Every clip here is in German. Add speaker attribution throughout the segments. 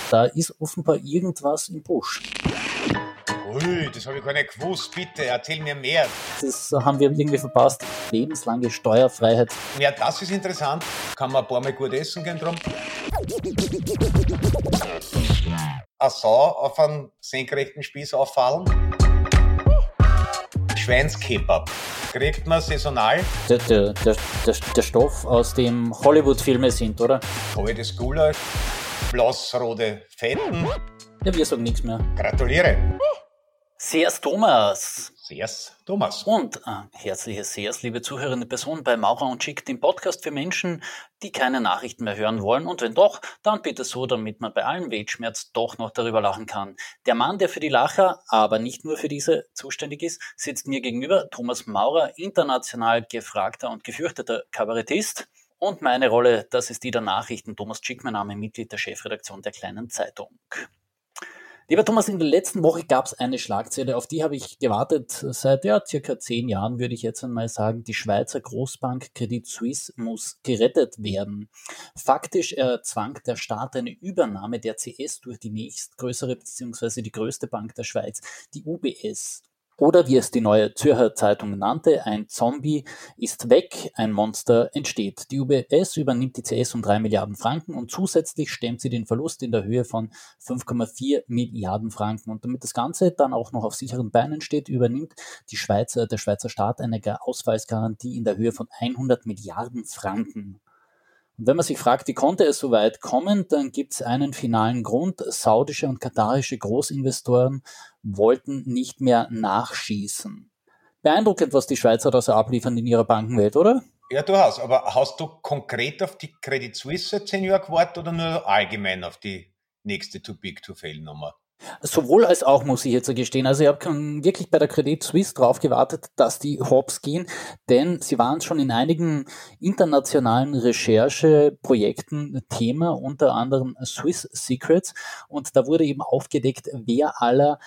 Speaker 1: Da ist offenbar irgendwas im Busch.
Speaker 2: Ui, das habe ich gar nicht gewusst. Bitte, erzähl mir mehr.
Speaker 1: Das haben wir irgendwie verpasst. Lebenslange Steuerfreiheit.
Speaker 2: Ja, das ist interessant. Kann man ein paar Mal gut essen gehen drum. Eine Sau auf einen senkrechten Spieß auffallen. Schweinskebab. Kriegt man saisonal.
Speaker 1: Der Stoff, aus dem Hollywood-Filme sind, oder?
Speaker 2: Kaltes Gulasch. Blassrote Fetten.
Speaker 1: Ja, wir sagen nichts mehr.
Speaker 2: Gratuliere.
Speaker 1: Servus Thomas.
Speaker 2: Servus Thomas.
Speaker 1: Und herzliches Servus, liebe zuhörende Person bei Maurer und Schick, dem Podcast für Menschen, die keine Nachrichten mehr hören wollen. Und wenn doch, dann bitte so, damit man bei allem Weltschmerz doch noch darüber lachen kann. Der Mann, der für die Lacher, aber nicht nur für diese zuständig ist, sitzt mir gegenüber, Thomas Maurer, international gefragter und gefürchteter Kabarettist. Und meine Rolle, das ist die der Nachrichten. Thomas Schick, mein Name, Mitglied der Chefredaktion der Kleinen Zeitung. Lieber Thomas, in der letzten Woche gab es eine Schlagzeile, auf die habe ich gewartet seit circa 10 Jahren, würde ich jetzt einmal sagen. Die Schweizer Großbank Credit Suisse muss gerettet werden. Faktisch erzwang der Staat eine Übernahme der CS durch die nächstgrößere bzw. die größte Bank der Schweiz, die UBS. Oder wie es die Neue Zürcher Zeitung nannte, ein Zombie ist weg, ein Monster entsteht. Die UBS übernimmt die CS um 3 Milliarden Franken und zusätzlich stemmt sie den Verlust in der Höhe von 5,4 Milliarden Franken. Und damit das Ganze dann auch noch auf sicheren Beinen steht, übernimmt der Schweizer Staat eine Ausfallsgarantie in der Höhe von 100 Milliarden Franken. Und wenn man sich fragt, wie konnte es so weit kommen, dann gibt es einen finalen Grund. Saudische und katarische Großinvestoren wollten nicht mehr nachschießen. Beeindruckend, was die Schweizer da so abliefern in ihrer Bankenwelt, oder?
Speaker 2: Ja, du hast. Aber hast du konkret auf die Credit Suisse 10 Jahre gewartet oder nur allgemein auf die nächste Too-Big-to-Fail-Nummer?
Speaker 1: Sowohl als auch, muss ich jetzt gestehen. Also ich habe wirklich bei der Credit Suisse drauf gewartet, dass die hops gehen, denn sie waren schon in einigen internationalen Rechercheprojekten Thema, unter anderem Swiss Secrets, und da wurde eben aufgedeckt, wer aller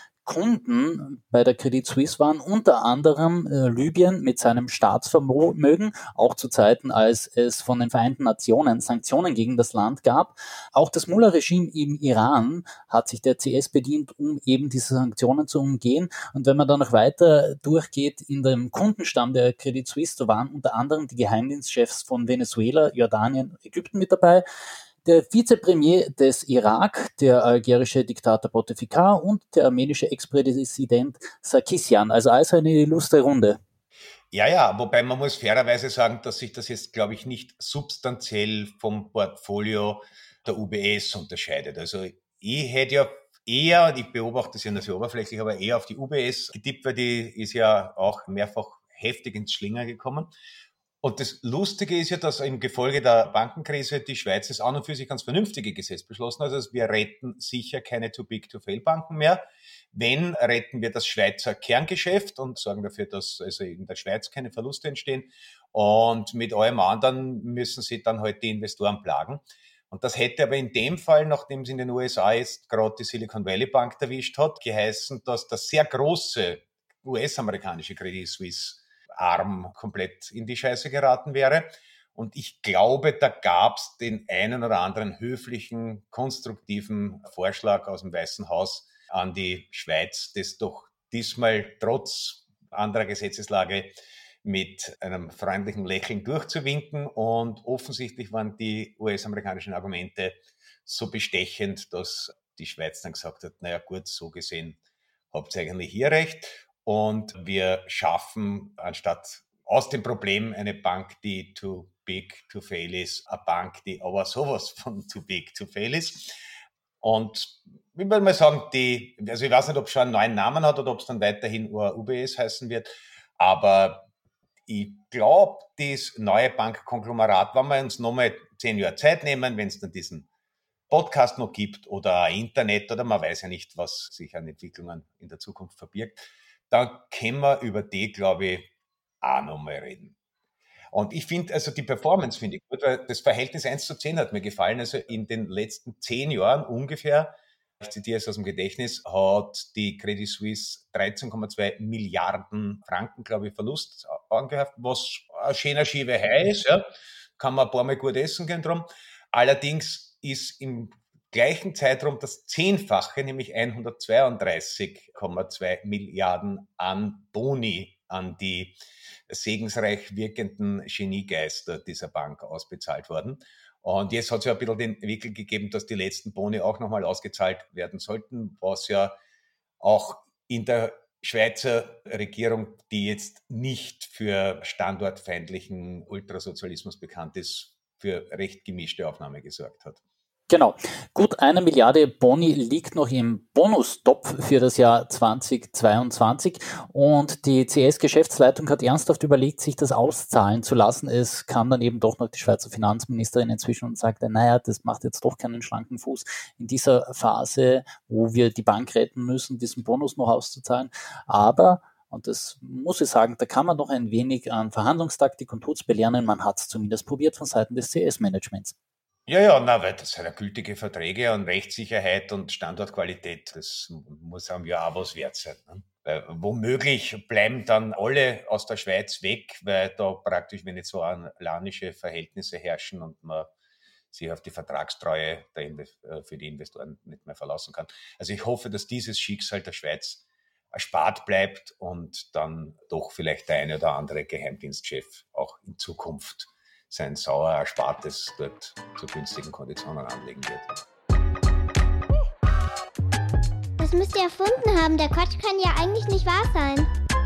Speaker 1: Kunden bei der Credit Suisse waren, unter anderem Libyen mit seinem Staatsvermögen, auch zu Zeiten, als es von den Vereinten Nationen Sanktionen gegen das Land gab. Auch das Mullah-Regime im Iran hat sich der CS bedient, um eben diese Sanktionen zu umgehen. Und wenn man dann noch weiter durchgeht in dem Kundenstamm der Credit Suisse, da waren unter anderem die Geheimdienstchefs von Venezuela, Jordanien, Ägypten mit dabei, der Vizepremier des Irak, der algerische Diktator Bouteflika und der armenische Ex-Präsident Sarkisyan. Also eine illustre Runde.
Speaker 2: Ja, wobei man muss fairerweise sagen, dass sich das jetzt, glaube ich, nicht substanziell vom Portfolio der UBS unterscheidet. Also ich hätte ja eher, ich beobachte das ja nur so oberflächlich, aber eher auf die UBS getippt, weil die ist ja auch mehrfach heftig ins Schlingern gekommen. Und das Lustige ist ja, dass im Gefolge der Bankenkrise die Schweiz das an und für sich ganz vernünftige Gesetz beschlossen hat. Also wir retten sicher keine Too-Big-to-Fail-Banken mehr. Wenn, retten wir das Schweizer Kerngeschäft und sorgen dafür, dass also in der Schweiz keine Verluste entstehen. Und mit allem anderen müssen sie dann halt die Investoren plagen. Und das hätte aber in dem Fall, nachdem es in den USA jetzt gerade die Silicon Valley Bank erwischt hat, geheißen, dass das sehr große US-amerikanische Credit Suisse Arm komplett in die Scheiße geraten wäre. Und ich glaube, da gab es den einen oder anderen höflichen, konstruktiven Vorschlag aus dem Weißen Haus an die Schweiz, das doch diesmal trotz anderer Gesetzeslage mit einem freundlichen Lächeln durchzuwinken. Und offensichtlich waren die US-amerikanischen Argumente so bestechend, dass die Schweiz dann gesagt hat, naja gut, so gesehen habt ihr eigentlich hier recht. Und wir schaffen, anstatt aus dem Problem eine Bank, die too big to fail ist, eine Bank, die aber sowas von too big to fail ist. Und ich würde mal sagen, also ich weiß nicht, ob es schon einen neuen Namen hat oder ob es dann weiterhin UBS heißen wird, aber ich glaube, das neue Bankkonglomerat, wenn wir uns nochmal 10 Jahre Zeit nehmen, wenn es dann diesen Podcast noch gibt oder Internet oder man weiß ja nicht, was sich an Entwicklungen in der Zukunft verbirgt, dann können wir über die, glaube ich, auch nochmal reden. Und ich finde, also die Performance finde ich gut, weil das Verhältnis 1:10 hat mir gefallen. Also in den letzten 10 Jahren ungefähr, ich zitiere es aus dem Gedächtnis, hat die Credit Suisse 13,2 Milliarden Franken, glaube ich, Verlust angehäuft, was ein schöner Schieberei ist. Ja. Kann man ein paar Mal gut essen gehen drum. Allerdings ist im gleichen Zeitraum das 10-fache, nämlich 132,2 Milliarden an Boni an die segensreich wirkenden Geniegeister dieser Bank ausbezahlt worden. Und jetzt hat es ja ein bisschen den Wickel gegeben, dass die letzten Boni auch nochmal ausgezahlt werden sollten, was ja auch in der Schweizer Regierung, die jetzt nicht für standortfeindlichen Ultrasozialismus bekannt ist, für recht gemischte Aufnahme gesorgt hat.
Speaker 1: Genau. Gut 1 Milliarde Boni liegt noch im Bonustopf für das Jahr 2022 und die CS-Geschäftsleitung hat ernsthaft überlegt, sich das auszahlen zu lassen. Es kam dann eben doch noch die Schweizer Finanzministerin inzwischen und sagte, naja, das macht jetzt doch keinen schlanken Fuß in dieser Phase, wo wir die Bank retten müssen, diesen Bonus noch auszuzahlen. Aber und das muss ich sagen, da kann man noch ein wenig an Verhandlungstaktik und Tut's belernen. Man hat es zumindest probiert von Seiten des CS-Managements.
Speaker 2: Ja, weil das sind ja gültige Verträge und Rechtssicherheit und Standortqualität, das muss einem ja auch was wert sein. Ne? Weil womöglich bleiben dann alle aus der Schweiz weg, weil da praktisch venezolanische Verhältnisse herrschen und man sich auf die Vertragstreue für die Investoren nicht mehr verlassen kann. Also ich hoffe, dass dieses Schicksal der Schweiz erspart bleibt und dann doch vielleicht der eine oder andere Geheimdienstchef auch in Zukunft sein sauer Erspartes dort zu günstigen Konditionen anlegen wird.
Speaker 3: Das müsst ihr erfunden haben. Der Quatsch kann ja eigentlich nicht wahr sein.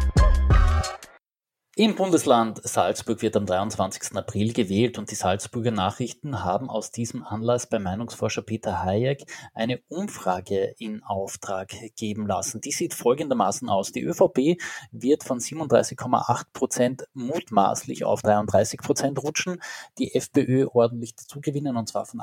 Speaker 1: Im Bundesland Salzburg wird am 23. April gewählt und die Salzburger Nachrichten haben aus diesem Anlass bei Meinungsforscher Peter Hayek eine Umfrage in Auftrag geben lassen. Die sieht folgendermaßen aus. Die ÖVP wird von 37,8% mutmaßlich auf 33% rutschen, die FPÖ ordentlich dazugewinnen und zwar von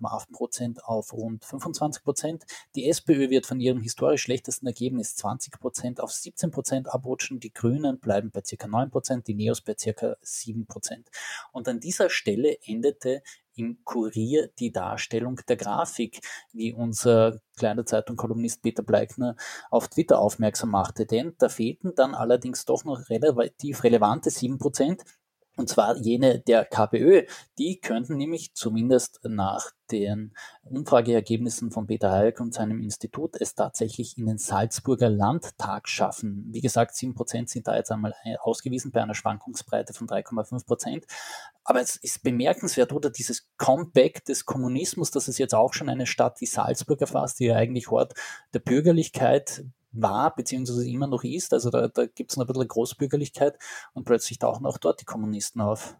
Speaker 1: 18,8% auf rund 25%. Die SPÖ wird von ihrem historisch schlechtesten Ergebnis 20% auf 17% abrutschen, die Grünen bleiben bei ca. 9%, die Neos bei ca. 7%. Und an dieser Stelle endete im Kurier die Darstellung der Grafik, wie unser kleiner Zeitung-Kolumnist Peter Bleikner auf Twitter aufmerksam machte. Denn da fehlten dann allerdings doch noch relativ relevante 7%. Und zwar jene der KPÖ. Die könnten nämlich zumindest nach den Umfrageergebnissen von Peter Hayek und seinem Institut es tatsächlich in den Salzburger Landtag schaffen. Wie gesagt, 7% sind da jetzt einmal ausgewiesen bei einer Schwankungsbreite von 3,5%. Aber es ist bemerkenswert, oder dieses Comeback des Kommunismus, dass es jetzt auch schon eine Stadt wie Salzburg erfasst, die ja eigentlich Hort der Bürgerlichkeit war, beziehungsweise immer noch ist. Also da gibt es noch ein bisschen Großbürgerlichkeit und plötzlich tauchen auch dort die Kommunisten auf.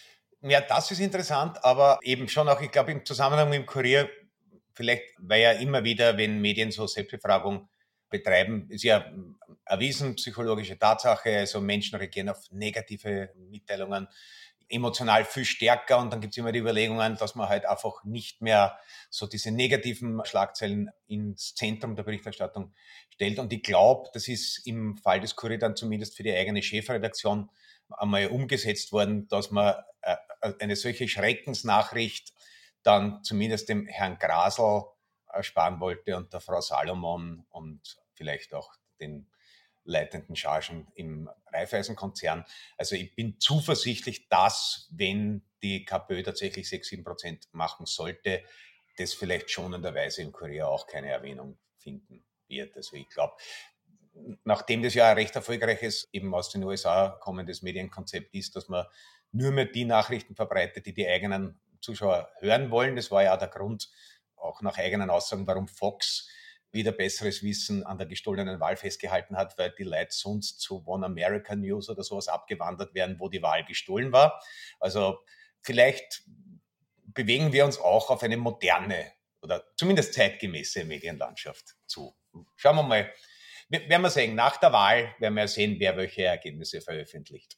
Speaker 2: Ja, das ist interessant, aber eben schon auch, ich glaube, im Zusammenhang mit dem Kurier, vielleicht, weil ja immer wieder, wenn Medien so Selbstbefragung betreiben, ist ja erwiesen, psychologische Tatsache, also Menschen reagieren auf negative Mitteilungen emotional viel stärker und dann gibt es immer die Überlegungen, dass man halt einfach nicht mehr so diese negativen Schlagzeilen ins Zentrum der Berichterstattung stellt. Und ich glaube, das ist im Fall des Kurier dann zumindest für die eigene Chefredaktion einmal umgesetzt worden, dass man eine solche Schreckensnachricht dann zumindest dem Herrn Grasl ersparen wollte und der Frau Salomon und vielleicht auch den leitenden Chargen im Raiffeisen-Konzern. Also ich bin zuversichtlich, dass, wenn die KPÖ tatsächlich 6-7% machen sollte, das vielleicht schonenderweise im Kurier auch keine Erwähnung finden wird. Also ich glaube, nachdem das ja ein recht erfolgreiches, eben aus den USA kommendes Medienkonzept ist, dass man nur mehr die Nachrichten verbreitet, die die eigenen Zuschauer hören wollen. Das war ja auch der Grund, auch nach eigenen Aussagen, warum Fox wieder besseres Wissen an der gestohlenen Wahl festgehalten hat, weil die Leute sonst zu One American News oder sowas abgewandert wären, wo die Wahl gestohlen war. Also vielleicht bewegen wir uns auch auf eine moderne oder zumindest zeitgemäße Medienlandschaft zu. Schauen wir mal. Werden wir sehen, nach der Wahl werden wir sehen, wer welche Ergebnisse veröffentlicht.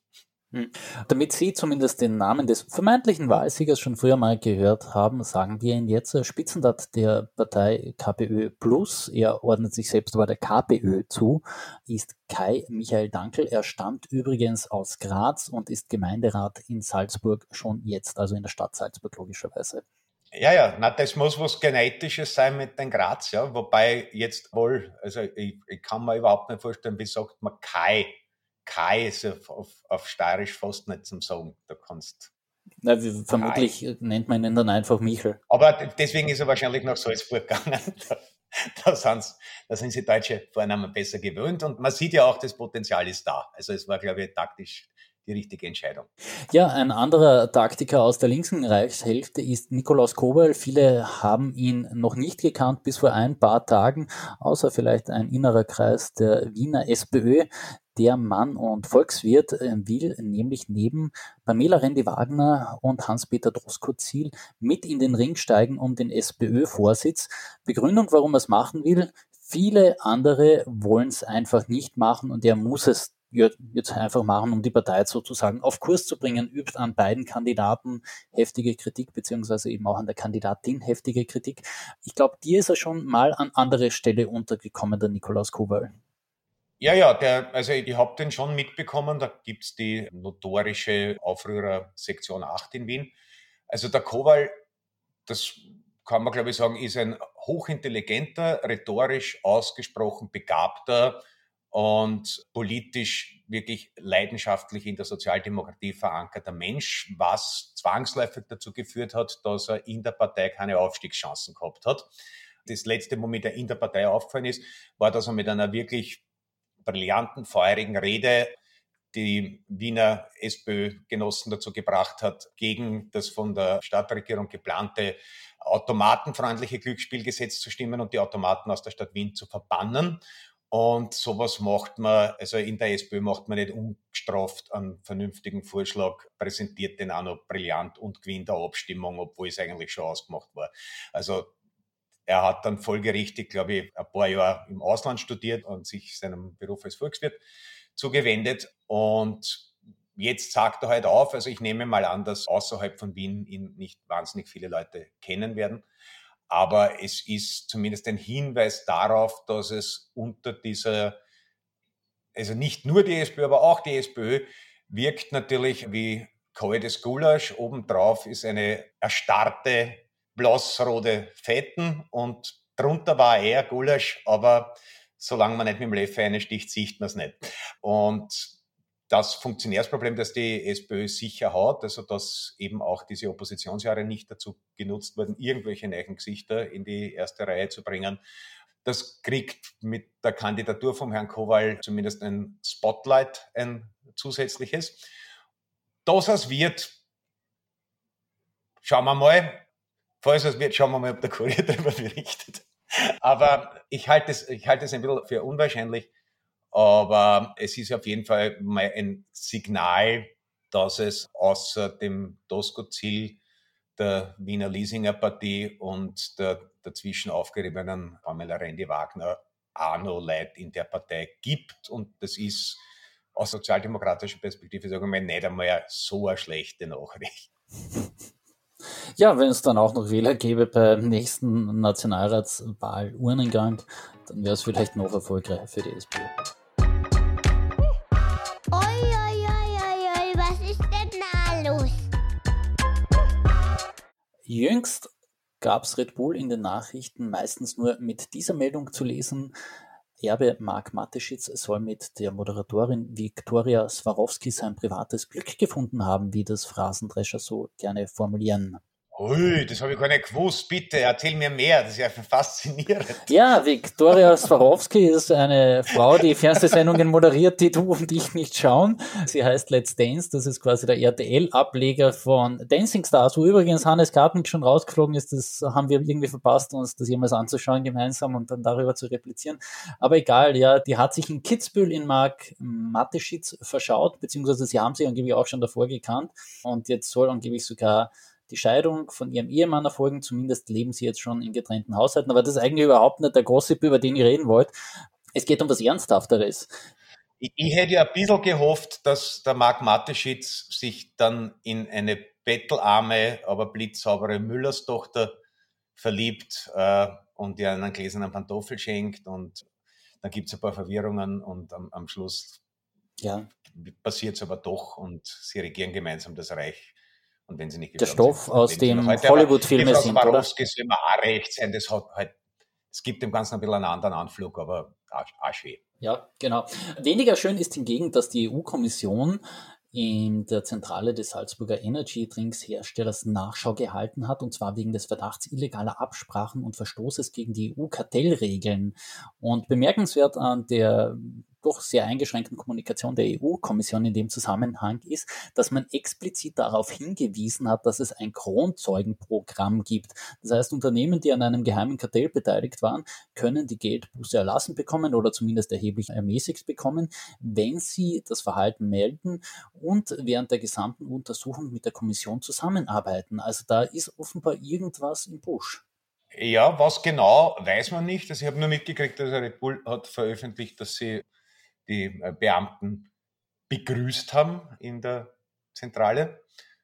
Speaker 1: Damit Sie zumindest den Namen des vermeintlichen Wahlsiegers schon früher mal gehört haben, sagen wir ihn jetzt. Spitzenrat der Partei KPÖ Plus, er ordnet sich selbst aber der KPÖ zu, ist Kai Michael Dankl. Er stammt übrigens aus Graz und ist Gemeinderat in Salzburg schon jetzt, also in der Stadt Salzburg logischerweise.
Speaker 2: Ja, das muss was Genetisches sein mit den Graz, ja, wobei jetzt wohl, also ich kann mir überhaupt nicht vorstellen, wie sagt man Kai. Kai ist auf Steirisch fast nicht zum Sagen. Da kannst
Speaker 1: Na, vermutlich nennt man ihn dann einfach Michel.
Speaker 2: Aber deswegen ist er wahrscheinlich nach Salzburg gegangen. Da sind sie deutsche Vornamen besser gewöhnt. Und man sieht ja auch, das Potenzial ist da. Also es war, glaube ich, taktisch die richtige Entscheidung.
Speaker 1: Ja, ein anderer Taktiker aus der linken Reichshälfte ist Nikolaus Kowal. Viele haben ihn noch nicht gekannt bis vor ein paar Tagen, außer vielleicht ein innerer Kreis der Wiener SPÖ. Der Mann und Volkswirt will nämlich neben Pamela Rendi-Wagner und Hans-Peter Doskozil mit in den Ring steigen um den SPÖ-Vorsitz. Begründung, warum er es machen will: viele andere wollen es einfach nicht machen und er muss es jetzt einfach machen, um die Partei sozusagen auf Kurs zu bringen, übt an beiden Kandidaten heftige Kritik, beziehungsweise eben auch an der Kandidatin heftige Kritik. Ich glaube, dir ist er schon mal an andere Stelle untergekommen, der Nikolaus Kowal.
Speaker 2: Ja, also ich habe den schon mitbekommen, da gibt's die notorische Aufrührer Sektion 8 in Wien. Also der Kowal, das kann man glaube ich sagen, ist ein hochintelligenter, rhetorisch ausgesprochen begabter und politisch wirklich leidenschaftlich in der Sozialdemokratie verankerter Mensch, was zwangsläufig dazu geführt hat, dass er in der Partei keine Aufstiegschancen gehabt hat. Das letzte, womit er in der Partei aufgefallen ist, war, dass er mit einer wirklich brillanten, feurigen Rede die Wiener SPÖ-Genossen dazu gebracht hat, gegen das von der Stadtregierung geplante automatenfreundliche Glücksspielgesetz zu stimmen und die Automaten aus der Stadt Wien zu verbannen. Und sowas macht man, also in der SPÖ macht man nicht ungestraft einen vernünftigen Vorschlag, präsentiert den auch noch brillant und gewinnt der Abstimmung, obwohl es eigentlich schon ausgemacht war. Also er hat dann folgerichtig, glaube ich, ein paar Jahre im Ausland studiert und sich seinem Beruf als Volkswirt zugewendet. Und jetzt sagt er halt auf, also ich nehme mal an, dass außerhalb von Wien ihn nicht wahnsinnig viele Leute kennen werden. Aber es ist zumindest ein Hinweis darauf, dass es unter dieser, also nicht nur die SPÖ, aber auch die SPÖ wirkt natürlich wie kaltes Gulasch. Obendrauf ist eine erstarrte, blassrote Fetten und drunter war eher Gulasch, aber solange man nicht mit dem Löffel reinsticht, sieht man es nicht. Und das Funktionärsproblem, das die SPÖ sicher hat, also dass eben auch diese Oppositionsjahre nicht dazu genutzt wurden, irgendwelche neuen Gesichter in die erste Reihe zu bringen, das kriegt mit der Kandidatur vom Herrn Kowal zumindest ein Spotlight, ein zusätzliches. Dass es wird, schauen wir mal. Falls es wird, schauen wir mal, ob der Kurier darüber berichtet. Aber ich halte es ein bisschen für unwahrscheinlich. Aber es ist auf jeden Fall mal ein Signal, dass es außer dem Doskozil, der Wiener Liesinger Partie und der dazwischen aufgeriebenen Pamela Rendi-Wagner auch noch Leute in der Partei gibt. Und das ist aus sozialdemokratischer Perspektive, sagen wir mal, nicht einmal so eine schlechte Nachricht.
Speaker 1: Ja, wenn es dann auch noch Wähler gäbe beim nächsten Nationalratswahl-Urnengang, dann wäre es vielleicht noch erfolgreicher für die SPÖ.
Speaker 3: Was ist denn da los?
Speaker 1: Jüngst gab es Red Bull in den Nachrichten meistens nur mit dieser Meldung zu lesen: Erbe Marc Mateschitz soll mit der Moderatorin Viktoria Swarovski sein privates Glück gefunden haben, wie das Phrasendrescher so gerne formulieren.
Speaker 2: Ui, das habe ich gar nicht gewusst. Bitte, erzähl mir mehr. Das ist ja faszinierend.
Speaker 1: Ja, Viktoria Swarovski ist eine Frau, die Fernsehsendungen moderiert, die du und ich nicht schauen. Sie heißt Let's Dance. Das ist quasi der RTL-Ableger von Dancing Stars, wo übrigens Hannes Kartnick schon rausgeflogen ist. Das haben wir irgendwie verpasst, uns das jemals anzuschauen gemeinsam und dann darüber zu replizieren. Aber egal, ja, die hat sich in Kitzbühel in Marc Mateschitz verschaut, beziehungsweise sie haben sie angeblich auch schon davor gekannt. Und jetzt soll angeblich sogar die Scheidung von ihrem Ehemann erfolgen, zumindest leben sie jetzt schon in getrennten Haushalten, aber das ist eigentlich überhaupt nicht der Gossip, über den ich reden wollte. Es geht um was Ernsthafteres.
Speaker 2: Ich hätte ja ein bisschen gehofft, dass der Marc Mateschitz sich dann in eine bettelarme, aber blitzsaubere Müllerstochter verliebt und ihr einen gläsernen Pantoffel schenkt und dann gibt es ein paar Verwirrungen und am Schluss passiert es aber doch und sie regieren gemeinsam das Reich. Und wenn sie nicht
Speaker 1: der Stoff aus dem Hollywood-Filme sind, oder?
Speaker 2: Soll immer auch recht sein. Das hat halt, es gibt dem Ganzen ein bisschen einen anderen Anflug, aber auch schön.
Speaker 1: Ja, genau. Weniger schön ist hingegen, dass die EU-Kommission in der Zentrale des Salzburger Energy Drinks Herstellers Nachschau gehalten hat, und zwar wegen des Verdachts illegaler Absprachen und Verstoßes gegen die EU-Kartellregeln. Und bemerkenswert an der doch sehr eingeschränkten Kommunikation der EU-Kommission in dem Zusammenhang ist, dass man explizit darauf hingewiesen hat, dass es ein Kronzeugenprogramm gibt. Das heißt, Unternehmen, die an einem geheimen Kartell beteiligt waren, können die Geldbuße erlassen bekommen oder zumindest erheblich ermäßigt bekommen, wenn sie das Verhalten melden und während der gesamten Untersuchung mit der Kommission zusammenarbeiten. Also da ist offenbar irgendwas im Busch.
Speaker 2: Ja, was genau, weiß man nicht. Also ich habe nur mitgekriegt, dass Red Bull hat veröffentlicht, dass sie die Beamten begrüßt haben in der Zentrale.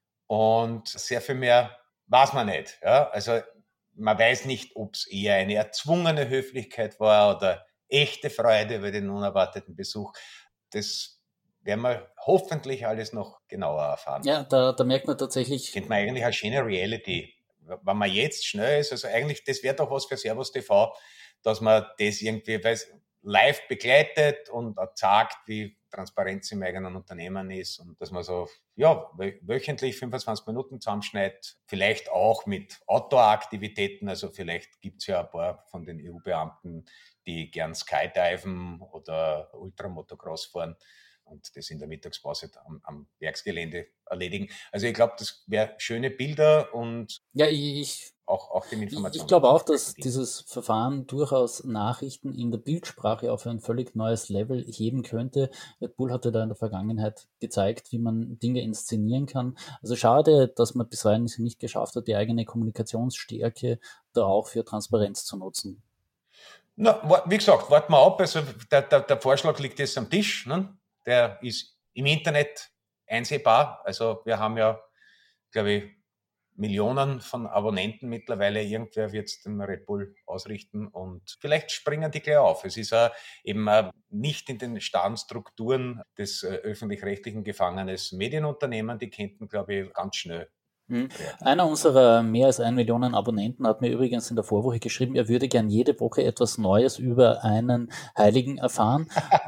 Speaker 2: Und sehr viel mehr weiß man nicht. Ja? Also man weiß nicht, ob es eher eine erzwungene Höflichkeit war oder echte Freude über den unerwarteten Besuch. Das werden wir hoffentlich alles noch genauer erfahren.
Speaker 1: Ja, da merkt man tatsächlich...
Speaker 2: Kennt man eigentlich eine schöne Reality. Wenn man jetzt schnell ist, also eigentlich, das wäre doch was für Servus TV, dass man das irgendwie live begleitet und sagt, wie Transparenz im eigenen Unternehmen ist und dass man so, ja, wöchentlich 25 Minuten zusammenschneidet, vielleicht auch mit Outdoor-Aktivitäten, also vielleicht gibt's ja ein paar von den EU-Beamten, die gern Skydiven oder Ultramotocross fahren und das in der Mittagspause am Werksgelände erledigen. Also ich glaube, das wäre schöne Bilder und
Speaker 1: ja,
Speaker 2: auch den Informationen.
Speaker 1: Ich glaube auch, dass dieses Verfahren durchaus Nachrichten in der Bildsprache auf ein völlig neues Level heben könnte. Red Bull hatte da in der Vergangenheit gezeigt, wie man Dinge inszenieren kann. Also schade, dass man bisweilen es nicht geschafft hat, die eigene Kommunikationsstärke da auch für Transparenz zu nutzen.
Speaker 2: Na, wie gesagt, warten wir ab. Also der Vorschlag liegt jetzt am Tisch, ne? Der ist im Internet einsehbar. Also wir haben ja, glaube ich, Millionen von Abonnenten mittlerweile. Irgendwer wird es dem Red Bull ausrichten und vielleicht springen die gleich auf. Es ist eben nicht in den starren Strukturen des öffentlich-rechtlichen gefangenes Medienunternehmen. Die könnten, glaube ich, ganz schnell.
Speaker 1: Einer unserer mehr als 1 Million Abonnenten hat mir übrigens in der Vorwoche geschrieben, er würde gern jede Woche etwas Neues über einen Heiligen erfahren.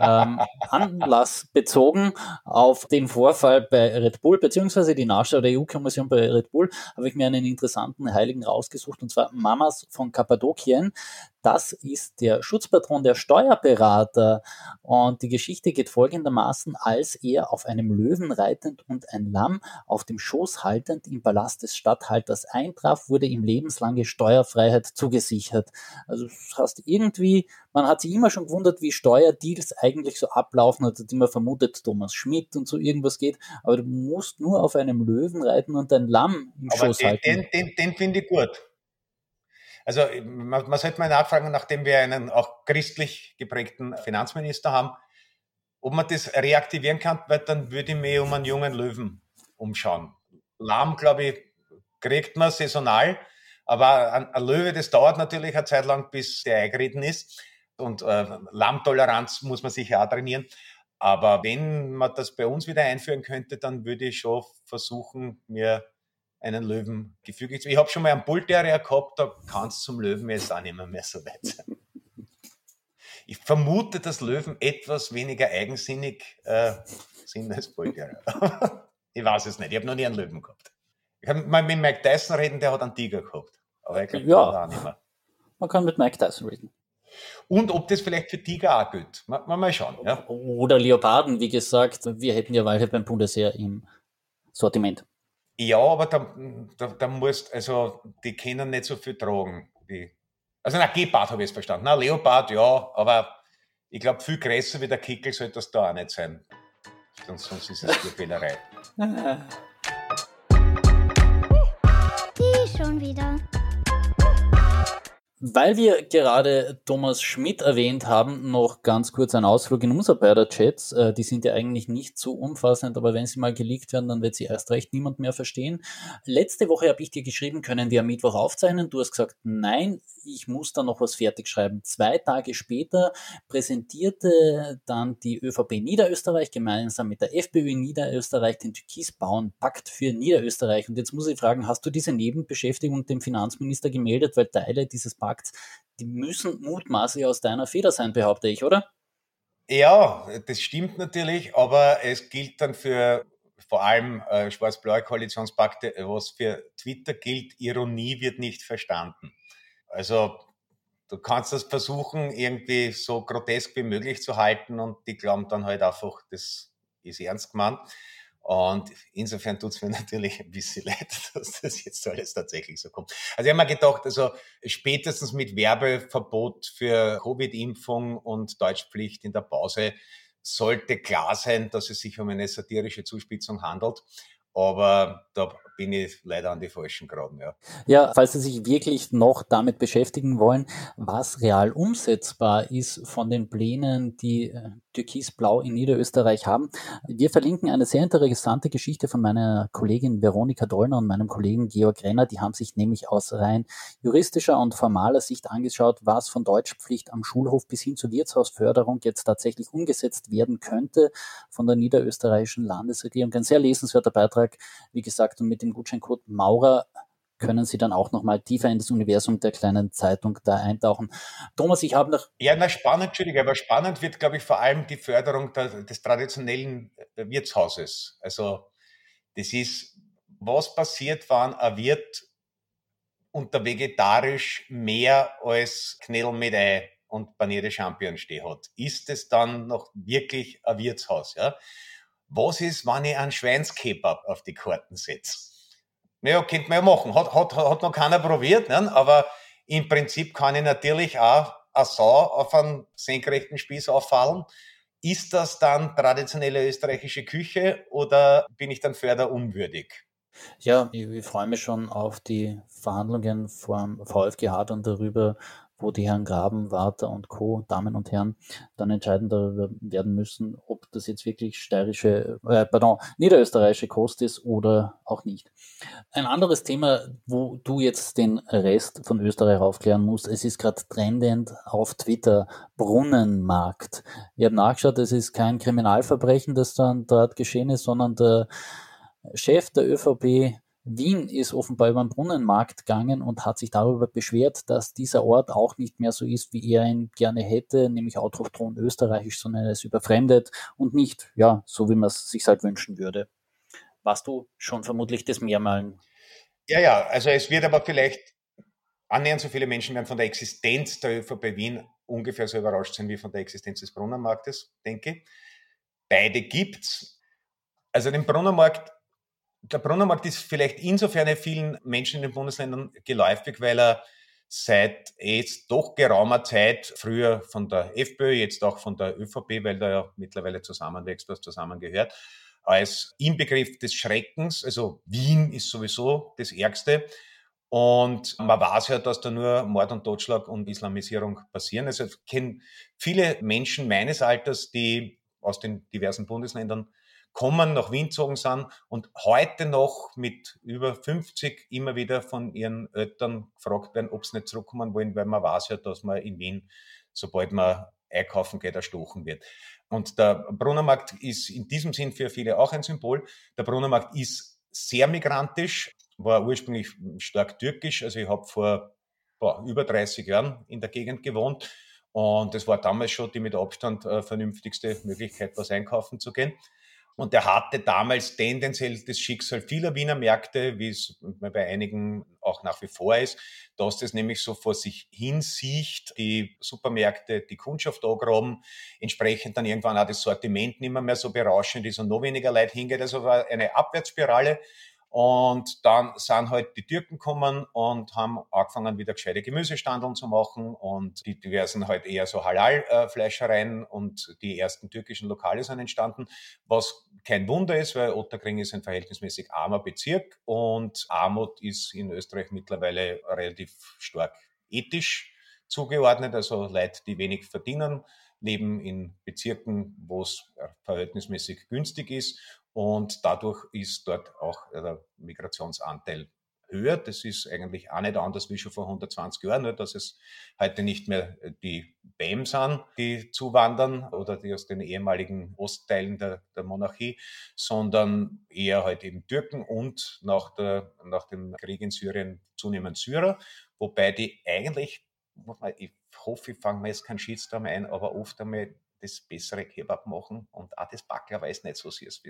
Speaker 1: Anlassbezogen auf den Vorfall bei Red Bull, beziehungsweise die Nachschau der EU-Kommission bei Red Bull, habe ich mir einen interessanten Heiligen rausgesucht, und zwar Mamas von Kappadokien. Das ist der Schutzpatron der Steuerberater, und die Geschichte geht folgendermaßen: Als er auf einem Löwen reitend und ein Lamm auf dem Schoß haltend im Palast des Statthalters eintraf, wurde ihm lebenslange Steuerfreiheit zugesichert. Also das heißt irgendwie, man hat sich immer schon gewundert, wie Steuerdeals eigentlich so ablaufen, hat immer vermutet, Thomas Schmidt und so irgendwas geht, aber du musst nur auf einem Löwen reiten und ein Lamm im Schoß halten.
Speaker 2: Den finde ich gut. Also man sollte mal nachfragen, nachdem wir einen auch christlich geprägten Finanzminister haben, ob man das reaktivieren kann, weil dann würde ich mir um einen jungen Löwen umschauen. Lamm, glaube ich, kriegt man saisonal, aber ein Löwe, das dauert natürlich eine Zeit lang, bis der eingeritten ist, und Lammtoleranz muss man sicher auch trainieren. Aber wenn man das bei uns wieder einführen könnte, dann würde ich schon versuchen, mir einen Löwen gefügig zu. Ich habe schon mal einen Bullterrier gehabt, da kann es zum Löwen jetzt auch nicht mehr so weit sein. Ich vermute, dass Löwen etwas weniger eigensinnig sind als Bullterrier. Ich weiß es nicht, ich habe noch nie einen Löwen gehabt. Ich kann mal mit Mike Tyson reden, der hat einen Tiger gehabt. Aber ich glaube,
Speaker 1: ja,
Speaker 2: auch nicht mehr.
Speaker 1: Man kann mit Mike Tyson reden.
Speaker 2: Und ob das vielleicht für Tiger auch gilt. Mal schauen. Ja.
Speaker 1: Oder Leoparden, wie gesagt. Wir hätten ja Wale beim Bundesheer im Sortiment.
Speaker 2: Ja, aber da musst, also die können nicht so viel tragen. Also na, Gepard habe ich jetzt verstanden. Na, Leopard, ja, aber ich glaube, viel größer wie der Kickel sollte das da auch nicht sein. Sonst ist es Tierquälerei.
Speaker 3: Die schon wieder.
Speaker 1: Weil wir gerade Thomas Schmidt erwähnt haben, noch ganz kurz ein Ausflug in unser beider Chats. Die sind ja eigentlich nicht so umfassend, aber wenn sie mal geleakt werden, dann wird sie erst recht niemand mehr verstehen. Letzte Woche habe ich dir geschrieben, können wir am Mittwoch aufzeichnen? Du hast gesagt, nein, ich muss da noch was fertig schreiben. 2 Tage später präsentierte dann die ÖVP Niederösterreich gemeinsam mit der FPÖ in Niederösterreich den Türkisbauernpakt für Niederösterreich. Und jetzt muss ich fragen, hast du diese Nebenbeschäftigung dem Finanzminister gemeldet, weil Teile dieses Pakts, die müssen mutmaßlich aus deiner Feder sein, behaupte ich, oder?
Speaker 2: Ja, das stimmt natürlich, aber es gilt dann für vor allem schwarz-blaue Koalitionspakte, was für Twitter gilt, Ironie wird nicht verstanden. Also du kannst das versuchen, irgendwie so grotesk wie möglich zu halten und die glauben dann halt einfach, das ist ernst gemeint. Und insofern tut's mir natürlich ein bisschen leid, dass das jetzt alles tatsächlich so kommt. Also ich habe mir gedacht, also spätestens mit Werbeverbot für Covid-Impfung und Deutschpflicht in der Pause sollte klar sein, dass es sich um eine satirische Zuspitzung handelt. Aber da bin ich leider an die Falschen geraten, ja.
Speaker 1: Ja, falls Sie sich wirklich noch damit beschäftigen wollen, was real umsetzbar ist von den Plänen, die Türkis-Blau in Niederösterreich haben. Wir verlinken eine sehr interessante Geschichte von meiner Kollegin Veronika Dollner und meinem Kollegen Georg Renner. Die haben sich nämlich aus rein juristischer und formaler Sicht angeschaut, was von Deutschpflicht am Schulhof bis hin zur Wirtshausförderung jetzt tatsächlich umgesetzt werden könnte von der niederösterreichischen Landesregierung. Ein sehr lesenswerter Beitrag, wie gesagt, und mit dem Gutscheincode Maurer können Sie dann auch nochmal tiefer in das Universum der kleinen Zeitung da eintauchen. Thomas, ich habe noch...
Speaker 2: Ja, spannend, Entschuldige, aber spannend wird, glaube ich, vor allem die Förderung des traditionellen Wirtshauses. Also das ist, was passiert, wenn ein Wirt unter vegetarisch mehr als Knädel mit Ei und panierte Champignons stehen hat? Ist es dann noch wirklich ein Wirtshaus? Ja? Was ist, wenn ich einen Schweinskebab auf die Karten setze? Naja, könnte man ja machen. Hat noch keiner probiert, ne? Aber im Prinzip kann ich natürlich auch eine Sau auf einen senkrechten Spieß auffallen. Ist das dann traditionelle österreichische Küche oder bin ich dann förderunwürdig?
Speaker 1: Ja, ich freue mich schon auf die Verhandlungen vom VfGH dann darüber, wo die Herren Graben, Warter und Co., Damen und Herren, dann entscheiden darüber werden müssen, ob das jetzt wirklich niederösterreichische Kost ist oder auch nicht. Ein anderes Thema, wo du jetzt den Rest von Österreich aufklären musst, es ist gerade trendend auf Twitter, Brunnenmarkt. Ich habe nachgeschaut, es ist kein Kriminalverbrechen, das dann dort geschehen ist, sondern der Chef der ÖVP Wien ist offenbar über den Brunnenmarkt gegangen und hat sich darüber beschwert, dass dieser Ort auch nicht mehr so ist, wie er ihn gerne hätte, nämlich autochthon österreichisch, sondern er ist überfremdet und nicht, ja, so wie man es sich halt wünschen würde. Warst du schon vermutlich des Mehrmalen?
Speaker 2: Ja, also es wird aber vielleicht annähernd so viele Menschen werden von der Existenz der ÖVP Wien ungefähr so überrascht sein wie von der Existenz des Brunnenmarktes, denke ich. Beide gibt's. Also der Brunnenmarkt ist vielleicht insofern vielen Menschen in den Bundesländern geläufig, weil er seit jetzt doch geraumer Zeit, früher von der FPÖ, jetzt auch von der ÖVP, weil da ja mittlerweile zusammenwächst, was zusammengehört, als Inbegriff des Schreckens, also Wien ist sowieso das Ärgste. Und man weiß ja, dass da nur Mord und Totschlag und Islamisierung passieren. Also ich kenne viele Menschen meines Alters, die aus den diversen Bundesländern kommen, nach Wien gezogen sind und heute noch mit über 50 immer wieder von ihren Eltern gefragt werden, ob sie nicht zurückkommen wollen, weil man weiß ja, dass man in Wien, sobald man einkaufen geht, erstochen wird. Und der Brunnenmarkt ist in diesem Sinn für viele auch ein Symbol. Der Brunnenmarkt ist sehr migrantisch, war ursprünglich stark türkisch. Also ich habe vor über 30 Jahren in der Gegend gewohnt und das war damals schon die mit Abstand vernünftigste Möglichkeit, was einkaufen zu gehen. Und er hatte damals tendenziell das Schicksal vieler Wiener Märkte, wie es bei einigen auch nach wie vor ist, dass das nämlich so vor sich hinsiecht, die Supermärkte die Kundschaft angraben, entsprechend dann irgendwann auch das Sortiment nicht mehr so berauschend ist und noch weniger Leute hingeht. Also war eine Abwärtsspirale. Und dann sind halt die Türken gekommen und haben angefangen, wieder gescheite Gemüsestandeln zu machen und die diversen halt eher so Halal-Fleischereien und die ersten türkischen Lokale sind entstanden, was kein Wunder ist, weil Ottakring ist ein verhältnismäßig armer Bezirk und Armut ist in Österreich mittlerweile relativ stark ethisch zugeordnet, also Leute, die wenig verdienen, leben in Bezirken, wo es verhältnismäßig günstig ist. Und dadurch ist dort auch der Migrationsanteil höher. Das ist eigentlich auch nicht anders wie schon vor 120 Jahren, nur dass es heute nicht mehr die BAME sind, die zuwandern oder die aus den ehemaligen Ostteilen der Monarchie, sondern eher halt eben Türken und nach dem Krieg in Syrien zunehmend Syrer, wobei die eigentlich, ich hoffe, ich fange mir jetzt keinen Shitstorm ein, aber oft einmal das bessere Kebab machen und auch das Baklava ist nicht so süß, wie es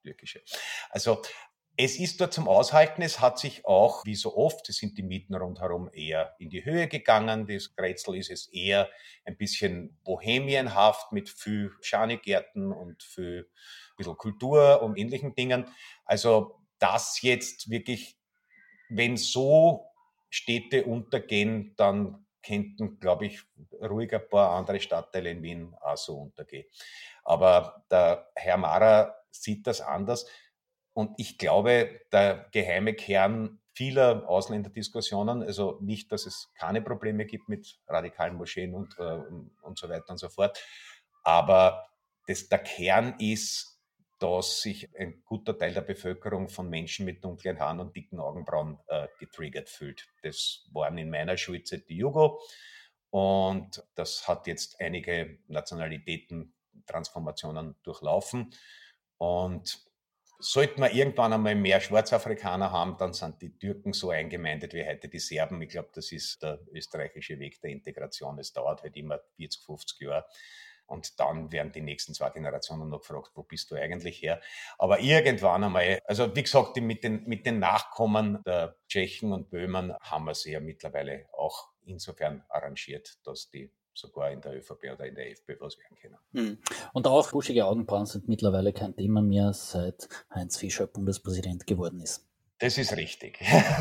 Speaker 2: türkische. Also es ist dort zum Aushalten, es hat sich auch, wie so oft, es sind die Mieten rundherum eher in die Höhe gegangen. Das Grätzl ist es eher ein bisschen bohemienhaft mit viel Schanigärten und viel ein bisschen Kultur und ähnlichen Dingen. Also das jetzt wirklich, wenn so Städte untergehen, dann könnten, glaube ich, ruhig ein paar andere Stadtteile in Wien auch so untergehen. Aber der Herr Mara sieht das anders. Und ich glaube, der geheime Kern vieler Ausländerdiskussionen, also nicht, dass es keine Probleme gibt mit radikalen Moscheen und so weiter und so fort, aber der Kern ist, dass sich ein guter Teil der Bevölkerung von Menschen mit dunklen Haaren und dicken Augenbrauen getriggert fühlt. Das waren in meiner Schulzeit die Jugo und das hat jetzt einige Nationalitäten, Transformationen durchlaufen und sollten wir irgendwann einmal mehr Schwarzafrikaner haben, dann sind die Türken so eingemeindet wie heute die Serben. Ich glaube, das ist der österreichische Weg der Integration. Es dauert halt immer 40, 50 Jahre. Und dann werden die nächsten 2 Generationen noch gefragt, wo bist du eigentlich her? Aber irgendwann einmal, also wie gesagt, mit den Nachkommen der Tschechen und Böhmen haben wir sie ja mittlerweile auch insofern arrangiert, dass die sogar in der ÖVP oder in der FPÖ was werden können.
Speaker 1: Und auch buschige Augenbrauen sind mittlerweile kein Thema mehr, seit Heinz Fischer Bundespräsident geworden ist.
Speaker 2: Das ist richtig.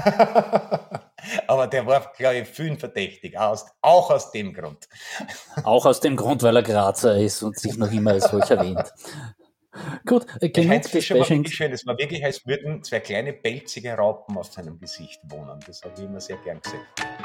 Speaker 2: Aber der war, glaube ich, vielen verdächtig, auch aus dem Grund.
Speaker 1: Auch aus dem Grund, weil er Grazer ist und sich noch immer als solch erwähnt. Gut,
Speaker 2: Heinz Fischer war wirklich schön. Es war wirklich, als würden 2 kleine pelzige Raupen auf seinem Gesicht wohnen. Das habe ich immer sehr gern gesehen.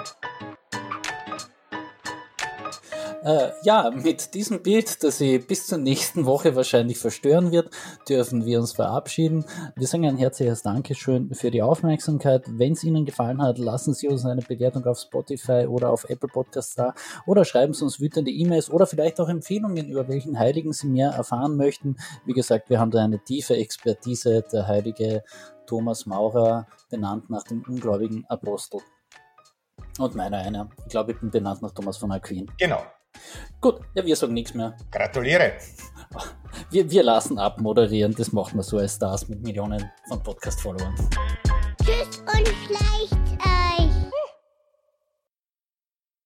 Speaker 1: Ja, mit diesem Bild, das Sie bis zur nächsten Woche wahrscheinlich verstören wird, dürfen wir uns verabschieden. Wir sagen ein herzliches Dankeschön für die Aufmerksamkeit. Wenn es Ihnen gefallen hat, lassen Sie uns eine Bewertung auf Spotify oder auf Apple Podcasts da oder schreiben Sie uns wütende E-Mails oder vielleicht auch Empfehlungen, über welchen Heiligen Sie mehr erfahren möchten. Wie gesagt, wir haben da eine tiefe Expertise, der heilige Thomas Maurer, benannt nach dem ungläubigen Apostel. Und meiner einer. Ich glaube, ich bin benannt nach Thomas von Aquin.
Speaker 2: Genau.
Speaker 1: Gut, ja, wir sagen nichts mehr.
Speaker 2: Gratuliere.
Speaker 1: Wir lassen abmoderieren, das machen wir so als Stars mit Millionen von Podcast-Followern.
Speaker 3: Tschüss und vielleicht